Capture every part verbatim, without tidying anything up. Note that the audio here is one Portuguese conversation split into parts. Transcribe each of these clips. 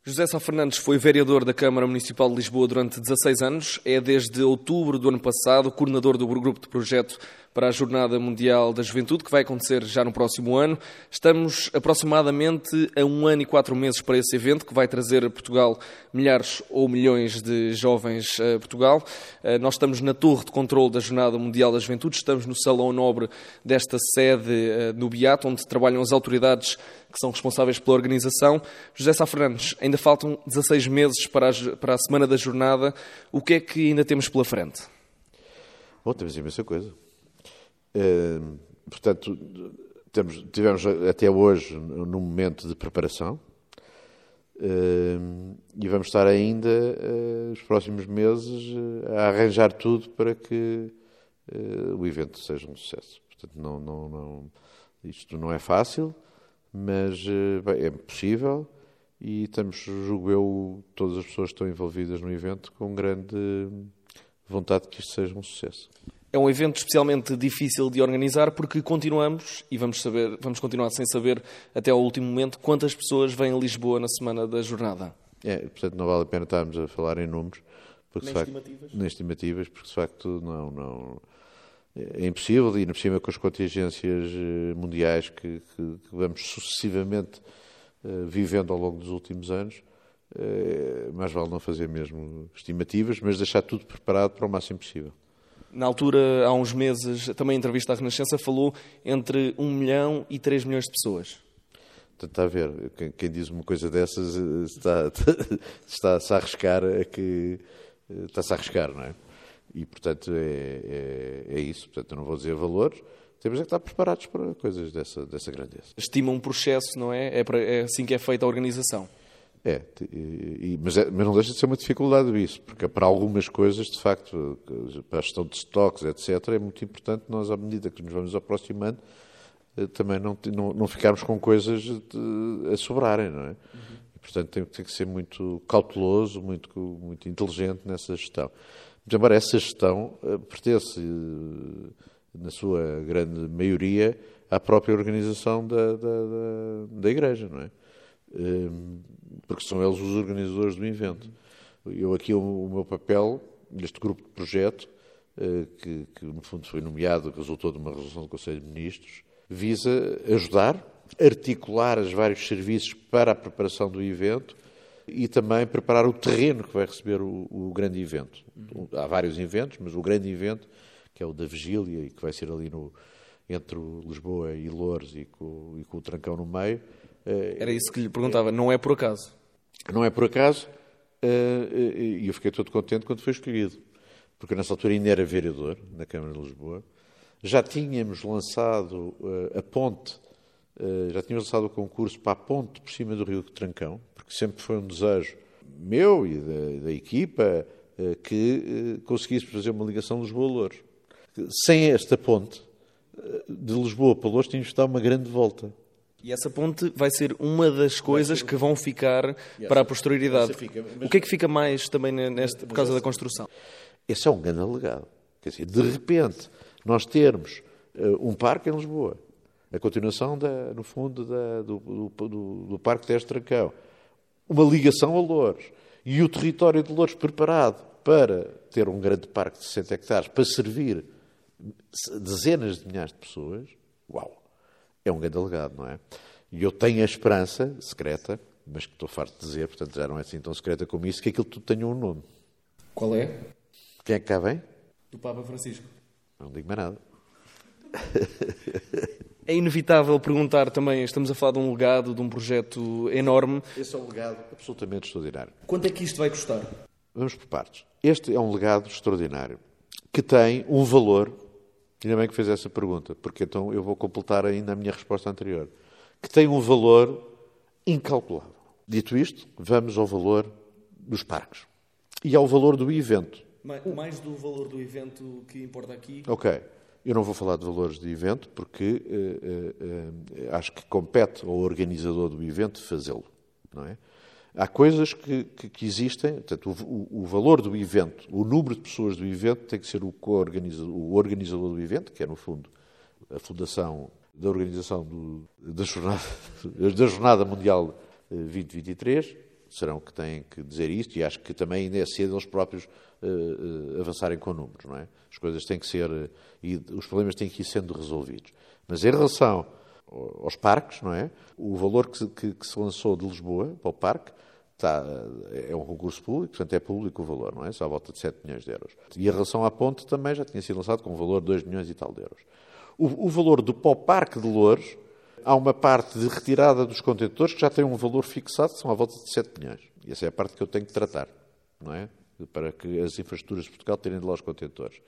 José Sá Fernandes foi vereador da Câmara Municipal de Lisboa durante dezasseis anos. É desde outubro do ano passado coordenador do grupo de projeto para a Jornada Mundial da Juventude, que vai acontecer já no próximo ano. Estamos aproximadamente a um ano e quatro meses para esse evento, que vai trazer a Portugal milhares ou milhões de jovens a Portugal. Nós estamos na torre de controle da Jornada Mundial da Juventude, estamos no Salão Nobre desta sede no Beato, onde trabalham as autoridades que são responsáveis pela organização. José Sá Fernandes, ainda faltam dezasseis meses para a, para a Semana da Jornada. O que é que ainda temos pela frente? Bom, temos imensa coisa. Uh, portanto, temos, tivemos até hoje num momento de preparação uh, e vamos estar ainda uh, os próximos meses uh, a arranjar tudo para que uh, o evento seja um sucesso. Portanto, não, não, não, isto não é fácil, mas bem, é possível e estamos, julgo eu, todas as pessoas que estão envolvidas no evento com grande vontade que isto seja um sucesso. É um evento especialmente difícil de organizar porque continuamos, e vamos, saber, vamos continuar sem saber até ao último momento, quantas pessoas vêm a Lisboa na Semana da Jornada. É, portanto, não vale a pena estarmos a falar em números. Porque, nem, de facto, estimativas? nem estimativas, porque de facto não... não é impossível, e ainda por cima com as contingências mundiais que, que, que vamos sucessivamente uh, vivendo ao longo dos últimos anos, uh, mais vale não fazer mesmo estimativas, mas deixar tudo preparado para o máximo possível. Na altura, há uns meses, também em entrevista à Renascença, falou entre um milhão e três milhões de pessoas. Portanto, está a ver, quem, quem diz uma coisa dessas está, está-se a arriscar a que... está-se a arriscar, não é? E, portanto, é, é, é isso. Portanto, eu não vou dizer valores. Temos é que estar preparados para coisas dessa, dessa grandeza. Estima um processo, não é? É, para, é assim que é feita a organização. É, e, mas é, mas não deixa de ser uma dificuldade isso, porque para algumas coisas, de facto, para a gestão de estoques, etcétera, é muito importante nós, à medida que nos vamos aproximando, também não, não, não ficarmos com coisas de, a sobrarem, não é? Uhum. E, portanto, tem, tem que ser muito cauteloso, muito, muito inteligente nessa gestão. Embora essa gestão uh, pertence, uh, na sua grande maioria, à própria organização da, da, da, da Igreja, não é? Uh, porque são eles os organizadores do evento. Eu aqui, o, o meu papel, neste grupo de projeto, uh, que, que no fundo foi nomeado, resultou de uma resolução do Conselho de Ministros, visa ajudar, articular os vários serviços para a preparação do evento, e também preparar o terreno que vai receber o, o grande evento. Há vários eventos, mas o grande evento, que é o da Vigília, e que vai ser ali no, entre Lisboa e Loures e com, e com o Trancão no meio. Era isso que lhe perguntava, não é por acaso? Não é por acaso, e eu fiquei todo contente quando foi escolhido, porque nessa altura ainda era vereador na Câmara de Lisboa. Já tínhamos lançado a ponte, já tínhamos lançado o concurso para a ponte por cima do Rio do Trancão, que sempre foi um desejo meu e da, da equipa que conseguíssemos fazer uma ligação Lisboa-Loures. Sem esta ponte, de Lisboa para Loures, tínhamos de dar uma grande volta. E essa ponte vai ser uma das coisas que vão ficar para a posterioridade. Fica, mas... O que é que fica mais também neste, por causa da construção? Esse é um grande alegado. Quer dizer, de repente, nós termos um parque em Lisboa, a continuação, da, no fundo, da, do, do, do, do Parque Tejo Trancão, uma ligação a Loures e o território de Loures preparado para ter um grande parque de sessenta hectares para servir dezenas de milhares de pessoas, uau, é um grande alegado, não é? E eu tenho a esperança, secreta, mas que estou farto de dizer, portanto já não é assim tão secreta como isso, que aquilo tudo tenha um nome. Qual é? Quem é que cá vem? Do Papa Francisco. Não digo mais nada. É inevitável perguntar também, estamos a falar de um legado, de um projeto enorme. Esse é um legado absolutamente extraordinário. Quanto é que isto vai custar? Vamos por partes. Este é um legado extraordinário, que tem um valor, ainda bem que fez essa pergunta, porque então eu vou completar ainda a minha resposta anterior, que tem um valor incalculável. Dito isto, vamos ao valor dos parques e ao valor do evento. Mais do valor do evento que importa aqui? Ok. Eu não vou falar de valores de evento, porque uh, uh, uh, acho que compete ao organizador do evento fazê-lo, não é? Há coisas que, que, que existem, portanto, o, o valor do evento, o número de pessoas do evento tem que ser o, co-organizador, o organizador do evento, que é, no fundo, a fundação da organização do, da, jornada, da Jornada Mundial vinte vinte e três, serão que têm que dizer isto, e acho que também ainda é cedo eles próprios uh, uh, avançarem com números, não é? As coisas têm que ser, uh, e os problemas têm que ir sendo resolvidos. Mas em relação aos parques, não é? O valor que, que, que se lançou de Lisboa para o parque está, é um concurso público, portanto é público o valor, não é? Só à volta de sete milhões de euros. E em relação à ponte também já tinha sido lançado com um valor de dois milhões e tal de euros. O, o valor do para o Parque de Loures, há uma parte de retirada dos contentores que já tem um valor fixado, que são à volta de sete milhões. E essa é a parte que eu tenho que tratar, não é? Para que as infraestruturas de Portugal tirem de lá os contentores.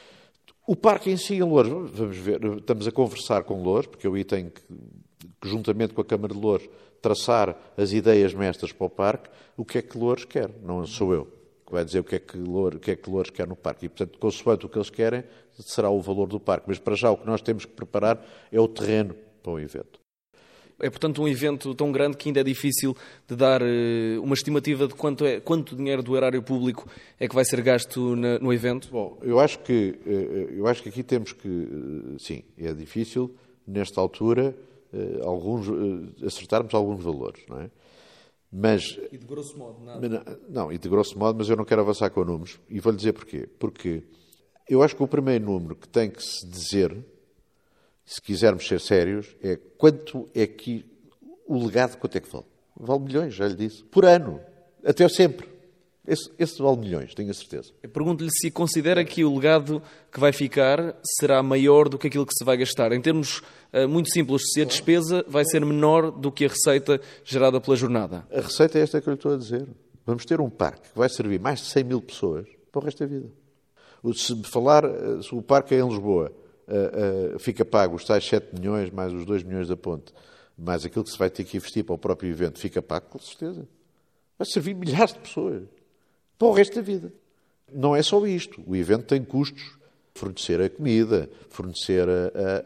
O parque em si, em Loures, vamos ver, estamos a conversar com Loures, porque eu aí tenho que, juntamente com a Câmara de Loures, traçar as ideias mestras para o parque, o que é que Loures quer, não sou eu que vai dizer o que é que Loures, o que é que Loures quer no parque. E, portanto, consoante o que eles querem, será o valor do parque. Mas, para já, o que nós temos que preparar é o terreno para o evento. É, portanto, um evento tão grande que ainda é difícil de dar uh, uma estimativa de quanto, é, quanto dinheiro do erário público é que vai ser gasto na, no evento? Bom, eu acho que, eu acho que aqui temos que, sim, é difícil, nesta altura, alguns, acertarmos alguns valores, não é? Mas, e de grosso modo, nada? Não, e de grosso modo, mas eu não quero avançar com números. E vou-lhe dizer porquê. Porque eu acho que o primeiro número que tem que se dizer, se quisermos ser sérios, é quanto é que o legado, quanto é que vale? Vale milhões, já lhe disse. Por ano. Até sempre. Esse, esse vale milhões, tenho a certeza. Eu pergunto-lhe se considera que o legado que vai ficar será maior do que aquilo que se vai gastar. Em termos uh, muito simples, se a despesa vai ser menor do que a receita gerada pela jornada. A receita é esta que eu lhe estou a dizer. Vamos ter um parque que vai servir mais de cem mil pessoas para o resto da vida. Se falar, se o parque é em Lisboa, uh, uh, fica pago os tais sete milhões, mais os dois milhões da ponte, mais aquilo que se vai ter que investir para o próprio evento, fica pago, com certeza. Vai servir milhares de pessoas para o resto da vida. Não é só isto. O evento tem custos. Fornecer a comida, fornecer a,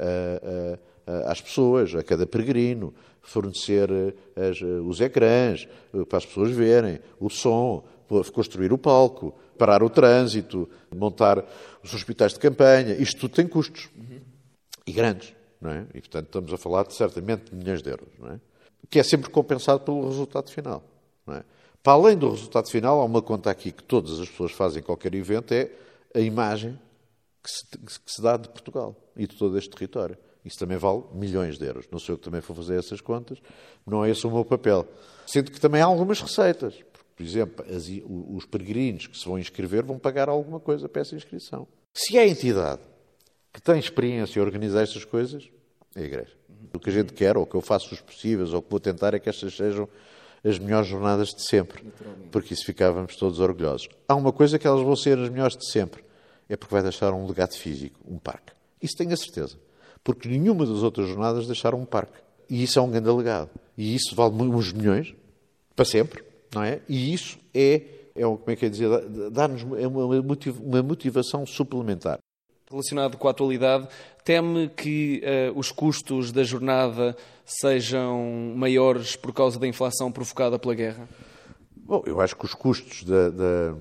a, a, a, às pessoas, a cada peregrino, fornecer as, os ecrãs para as pessoas verem, o som, construir o palco, parar o trânsito, montar os hospitais de campanha. Isto tudo tem custos. Uhum. E grandes. Não é? E, portanto, estamos a falar de, certamente, de milhões de euros. Não é? Que é sempre compensado pelo resultado final. Não é? Para além do resultado final, há uma conta aqui que todas as pessoas fazem em qualquer evento, é a imagem que se, que se dá de Portugal e de todo este território. Isso também vale milhões de euros. Não sou eu que também vou fazer essas contas, não é esse o meu papel. Sendo que também há algumas receitas. Por exemplo, as, os peregrinos que se vão inscrever vão pagar alguma coisa para essa inscrição. Se é a entidade que tem experiência em organizar estas coisas, é a Igreja. O que a gente quer, ou que eu faço os possíveis, ou que vou tentar, é que estas sejam as melhores jornadas de sempre, porque isso ficávamos todos orgulhosos. Há uma coisa que elas vão ser as melhores de sempre, é porque vai deixar um legado físico, um parque. Isso tenho a certeza, porque nenhuma das outras jornadas deixaram um parque. E isso é um grande legado. E isso vale uns milhões, para sempre, não é? E isso é, é como é que é dizer, dar-nos uma motivação suplementar. Relacionado com a atualidade, teme que uh, os custos da jornada sejam maiores por causa da inflação provocada pela guerra? Bom, eu acho que os custos da... da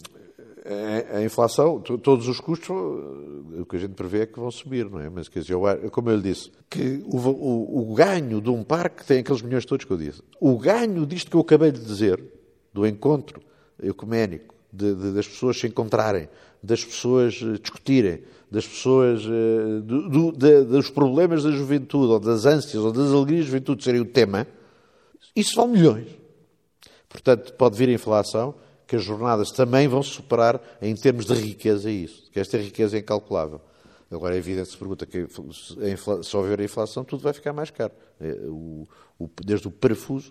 a, a inflação, todos os custos, o que a gente prevê é que vão subir, não é? Mas, quer dizer, eu, como eu lhe disse, que o, o, o ganho de um parque tem aqueles milhões todos que eu disse. O ganho disto que eu acabei de dizer, do encontro ecuménico, de, de, das pessoas se encontrarem, das pessoas discutirem, das pessoas, do, do, de, dos problemas da juventude, ou das ânsias, ou das alegrias da juventude serem o tema, isso vale milhões. Portanto, pode vir a inflação, que as jornadas também vão superar em termos de riqueza isso, que esta riqueza é incalculável. Agora é evidente que se pergunta que se houver a inflação, tudo vai ficar mais caro. O, o, desde o parafuso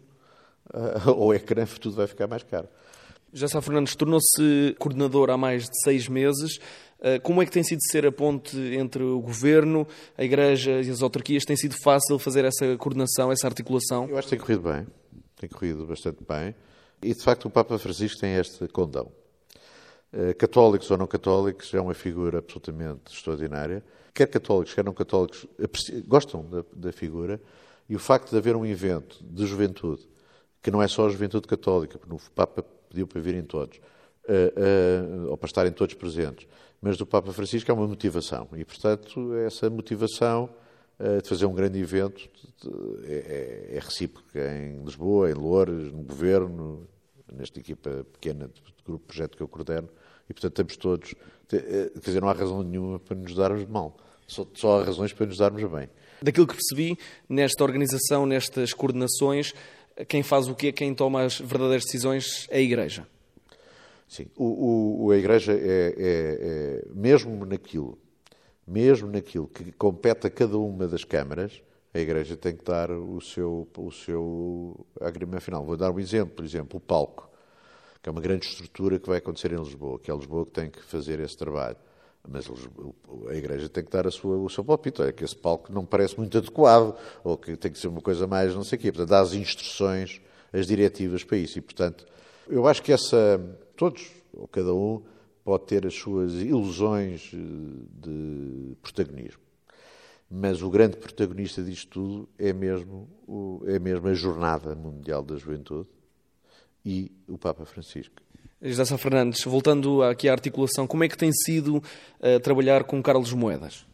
ao ecrã, tudo vai ficar mais caro. Já Sá Fernandes tornou-se coordenador há mais de seis meses. Como é que tem sido ser a ponte entre o Governo, a Igreja e as autarquias? Tem sido fácil fazer essa coordenação, essa articulação? Eu acho que tem corrido bem. Tem corrido bastante bem. E, de facto, o Papa Francisco tem este condão. Católicos ou não católicos, é uma figura absolutamente extraordinária. Quer católicos, quer não católicos, gostam da, da figura. E o facto de haver um evento de juventude, que não é só a juventude católica, porque o Papa pediu para virem todos, uh, uh, ou para estarem todos presentes, mas do Papa Francisco é uma motivação. E, portanto, essa motivação de fazer um grande evento, é, é recíproco em Lisboa, em Loures, no Governo, nesta equipa pequena de grupo de projeto que eu coordeno, e portanto estamos todos, quer dizer, não há razão nenhuma para nos darmos mal, só, só há razões para nos darmos bem. Daquilo que percebi, nesta organização, nestas coordenações, quem faz o quê, quem toma as verdadeiras decisões é a Igreja. Sim, o, o, a Igreja é, é, é, mesmo naquilo, mesmo naquilo que compete a cada uma das câmaras, a Igreja tem que dar o seu, o seu agregamento final. Vou dar um exemplo, por exemplo, o palco, que é uma grande estrutura que vai acontecer em Lisboa, que é Lisboa que tem que fazer esse trabalho. Mas a Igreja tem que dar a sua, o seu palpite, é que esse palco não parece muito adequado, ou que tem que ser uma coisa mais não sei o quê. Portanto, dá as instruções, as diretivas para isso. E, portanto, eu acho que essa, todos, ou cada um, pode ter as suas ilusões de protagonismo. Mas o grande protagonista disto tudo é mesmo, o, é mesmo a Jornada Mundial da Juventude e o Papa Francisco. José Sá Fernandes, voltando aqui à articulação, como é que tem sido uh, trabalhar com Carlos Moedas?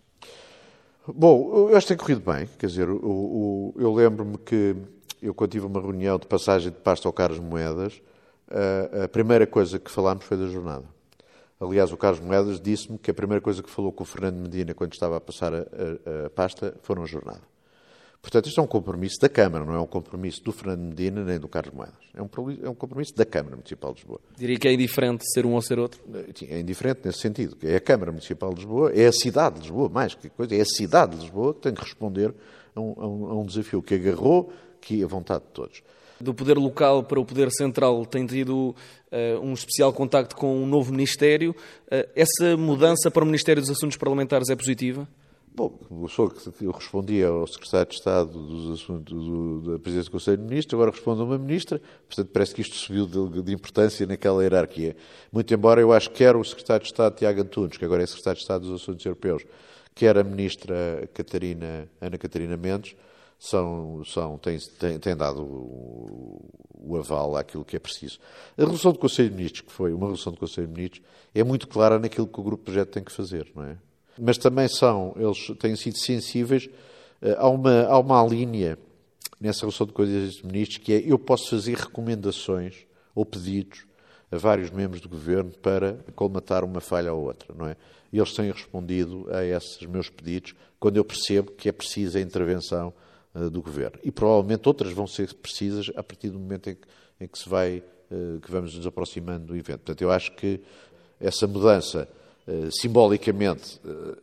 Bom, eu acho que tem corrido bem. Quer dizer, o, o, eu lembro-me que eu, quando tive uma reunião de passagem de pasta ao Carlos Moedas, a, a primeira coisa que falámos foi da jornada. Aliás, o Carlos Moedas disse-me que a primeira coisa que falou com o Fernando Medina quando estava a passar a, a, a pasta foram a jornada. Portanto, isto é um compromisso da Câmara, não é um compromisso do Fernando Medina nem do Carlos Moedas. É um, é um compromisso da Câmara Municipal de Lisboa. Diria que é indiferente ser um ou ser outro? É indiferente nesse sentido. É a Câmara Municipal de Lisboa, é a cidade de Lisboa, mais que coisa, é a cidade de Lisboa que tem que responder a um, a um, a um desafio que agarrou, que é a vontade de todos. Do poder local para o poder central tem tido uh, um especial contacto com um novo Ministério. Uh, essa mudança para o Ministério dos Assuntos Parlamentares é positiva? Bom, eu respondia ao Secretário de Estado dos Assuntos do, da Presidência do Conselho de Ministros, agora respondo a uma Ministra, portanto parece que isto subiu de, de importância naquela hierarquia. Muito embora eu acho que quer o Secretário de Estado Tiago Antunes, que agora é Secretário de Estado dos Assuntos Europeus, quer a Ministra Catarina, Ana Catarina Mendes, São, são, têm, têm, têm dado o, o aval àquilo que é preciso. A resolução do Conselho de Ministros, que foi uma resolução do Conselho de Ministros, é muito clara naquilo que o Grupo de Projeto tem que fazer, não é? Mas também são, eles têm sido sensíveis uh, a, uma, a uma linha nessa resolução do Conselho de Ministros, que é eu posso fazer recomendações ou pedidos a vários membros do Governo para colmatar uma falha ou outra, não é? E eles têm respondido a esses meus pedidos quando eu percebo que é precisa a intervenção do Governo. E provavelmente outras vão ser precisas a partir do momento em que, em que se vai, que vamos nos aproximando do evento. Portanto, eu acho que essa mudança, simbolicamente,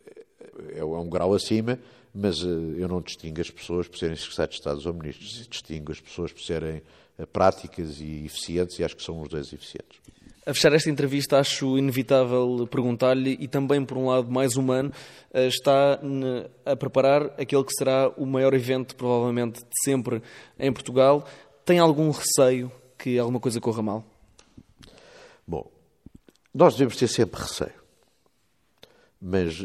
é um grau acima, mas eu não distingo as pessoas por serem secretários de Estado ou ministros, distingo as pessoas por serem práticas e eficientes, e acho que são os dois eficientes. A fechar esta entrevista, acho inevitável perguntar-lhe, e também por um lado mais humano, está a preparar aquele que será o maior evento, provavelmente, de sempre em Portugal. Tem algum receio que alguma coisa corra mal? Bom, nós devemos ter sempre receio, mas, uh, uh,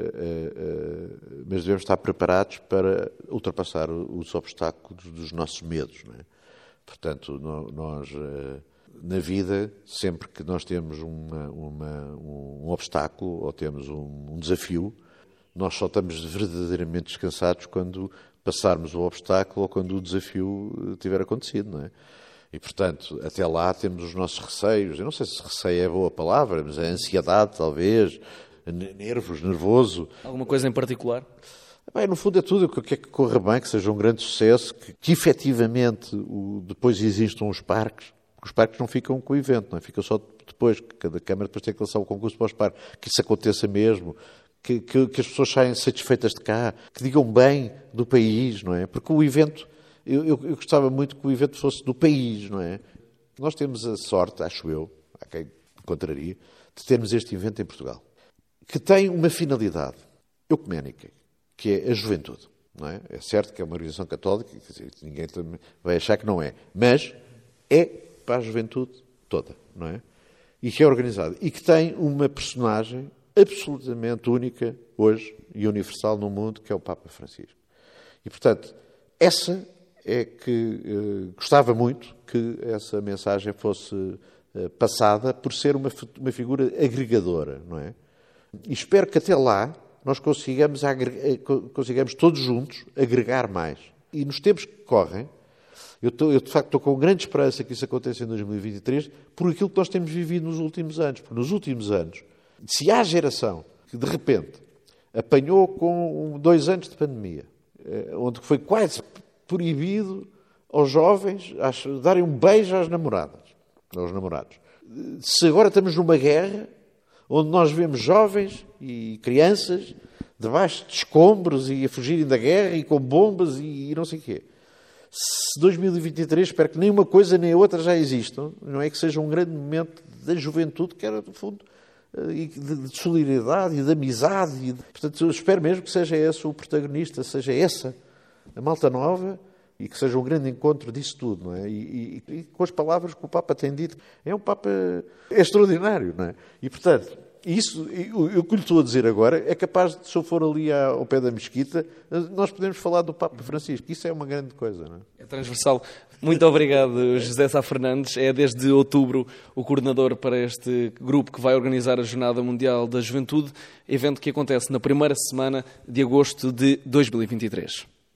uh, mas devemos estar preparados para ultrapassar os obstáculos dos nossos medos, não é? Portanto, nós... Uh, Na vida, sempre que nós temos uma, uma, um obstáculo ou temos um, um desafio, nós só estamos verdadeiramente descansados quando passarmos o obstáculo ou quando o desafio tiver acontecido, não é? E, portanto, até lá temos os nossos receios. Eu não sei se receio é boa palavra, mas é ansiedade, talvez, nervos, nervoso. Alguma coisa em particular? Bem, no fundo é tudo o que quer que corra bem, que seja um grande sucesso, que, que efetivamente o, depois existam os parques. Os parques não ficam com o evento, não é? Ficam só depois, que cada Câmara depois tem que lançar o concurso para os parques. Que isso aconteça mesmo, que, que, que as pessoas saiam satisfeitas de cá, que digam bem do país, não é? Porque o evento, eu, eu, eu gostava muito que o evento fosse do país, não é? Nós temos a sorte, acho eu, há quem contraria, de termos este evento em Portugal, que tem uma finalidade ecuménica, que é a juventude, não é? É certo que é uma organização católica, ninguém vai achar que não é, mas é para a juventude toda, não é? E que é organizado. E que tem uma personagem absolutamente única hoje e universal no mundo, que é o Papa Francisco. E, portanto, essa é que eh, gostava muito que essa mensagem fosse eh, passada por ser uma, uma figura agregadora, não é? E espero que até lá nós consigamos, agregar, consigamos todos juntos agregar mais. E nos tempos que correm, eu, estou, eu de facto estou com grande esperança que isso aconteça em dois mil e vinte e três, por aquilo que nós temos vivido nos últimos anos. Porque nos últimos anos, se há geração que de repente apanhou com dois anos de pandemia, onde foi quase proibido aos jovens darem um beijo às namoradas, aos namorados. Se agora estamos numa guerra, onde nós vemos jovens e crianças debaixo de escombros e a fugirem da guerra e com bombas e não sei o quê. Se dois mil e vinte e três, espero que nem uma coisa nem a outra já existam, não é que seja um grande momento da juventude, que era, no fundo, de solidariedade e de amizade. E de... Portanto, eu espero mesmo que seja esse o protagonista, seja essa a malta nova e que seja um grande encontro disso tudo, não é? E, e, e com as palavras que o Papa tem dito, é um Papa extraordinário, não é? E, portanto, isso, o que lhe estou a dizer agora, é capaz de, se eu for ali ao pé da mesquita, nós podemos falar do Papa Francisco. Isso é uma grande coisa, não é? É transversal. Muito obrigado, José Sá Fernandes. É desde outubro o coordenador para este grupo que vai organizar a Jornada Mundial da Juventude, evento que acontece na primeira semana de agosto de dois mil e vinte e três.